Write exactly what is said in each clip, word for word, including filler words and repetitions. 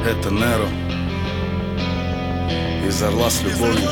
Это Неро из «Орла с любовью».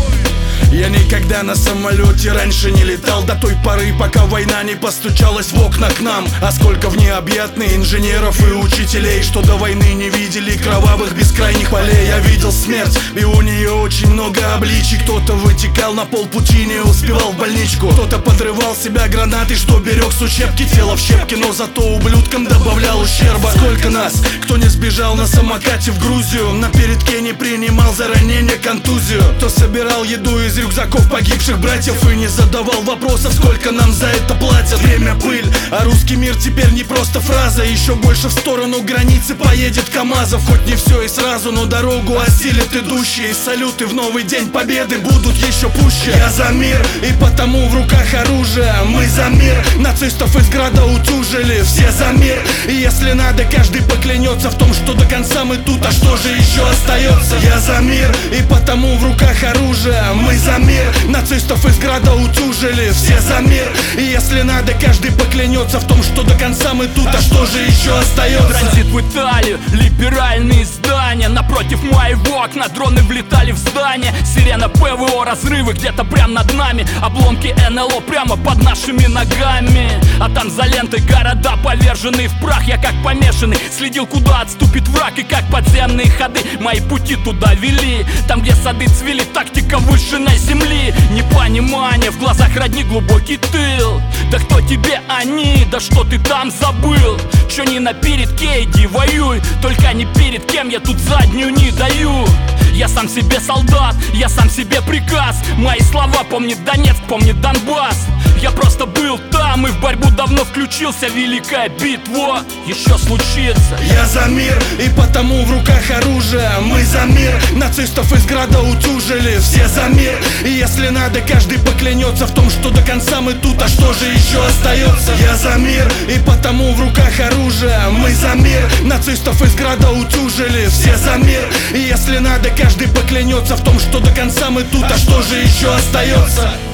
Я никогда на самолете раньше не летал, до той поры, пока война не постучалась в окна к нам. А сколько в необъятные инженеров и учителей, что до войны не видели кровавых бескрайних полей. Я видел смерть, и у нее очень много обличий. Кто-то вытекал на полпути, не успевал в больничку. Кто-то подрывал себя гранатой, что берег с учебки. Тело в щепки, но зато ублюдкам добавлял ущерба. Сколько нас, кто не сбежал на самокате в Грузию, на передке не принимал за ранение контузию. Кто собирал еду из рюкзаков погибших братьев и не задавал вопросов, сколько нам за это платят. Время пыль, а русский мир теперь не просто фраза. Еще больше в сторону границы поедет КамАЗов. Хоть не все и сразу, но дорогу осилят идущие. Салюты в новый день победы будут еще пуще. Я за мир, и потому в руках оружие. Мы за мир, нацистов из града утюжили. Все за мир, и если надо, каждый поклянется в том, что до конца мы тут. А что же еще остается? Я за мир, и потому в руках оружие. Мы за мир, нацистов из града утюжили. Все за мир, и если надо, каждый поклянется в том, что до конца мы тут. А что же еще остается? Транзит в Италию, либеральные здания. Напротив моего окна дроны влетали в здание. Сирена ПВО, разрывы где-то прям над нами. Обломки НЛО прямо под нашими ногами. А там за лентой города, поверженные в прах. Я как помешанный следил, куда отступит враг. И как подземные ходы мои пути туда вели. Там, где сады цвели, тактика вышинной земли. Непонимание, в глазах родни глубокий тыл. Да кто тебе они, да что ты там забыл? Чё не на передке, иди воюй. Только не перед кем, я тут заднюю не даю. Я сам себе солдат, я сам себе приказ. Мои слова помнит Донецк, помнит Донбасс. Я просто был там и в борьбу давно включился. Великая битва еще случится. Я за мир, и потому в руках оружие. Мы за мир, нацистов из града утюжили. Все за мир, и если надо, каждый поклянется в том, что до конца мы тут. А что же еще остается? Я за мир, и потому в руках оружие. Мы за мир, нацистов из града утюжили. Все за мир, и если надо, каждый поклянется в том, что до конца мы тут. А что же еще остается?